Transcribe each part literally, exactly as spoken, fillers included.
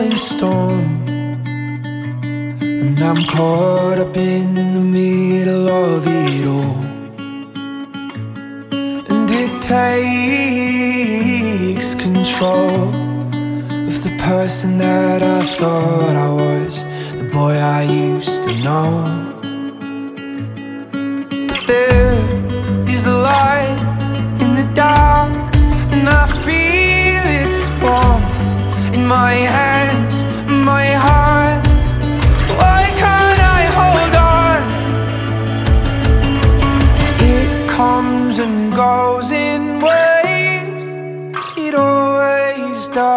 rolling stone, and I'm caught up in the middle of it all. And it takes control of the person that I thought I was, the boy I used to know. But there is a light in the dark, and I feel its warmth in my hands, my heart. Why can't I hold on? It comes and goes in waves, it always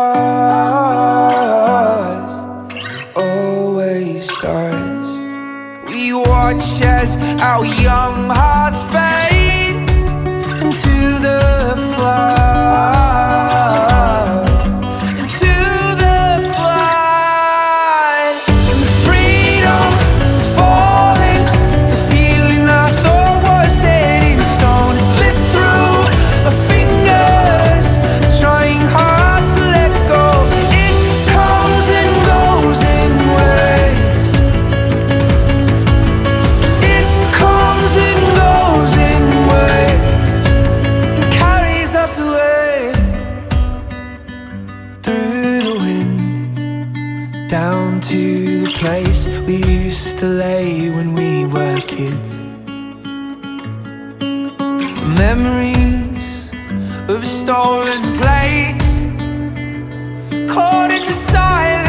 does, always does. We watch as our young hearts fade into the flood, into the flood. And the freedom falling, the feeling I thought was set in stone, it slips through my fingers, trying hard to let go. It comes and goes in waves, it comes and goes in waves, and carries us away through the wind, down to the place we used to lay when we were kids. Memories of a stolen place, caught in the silence.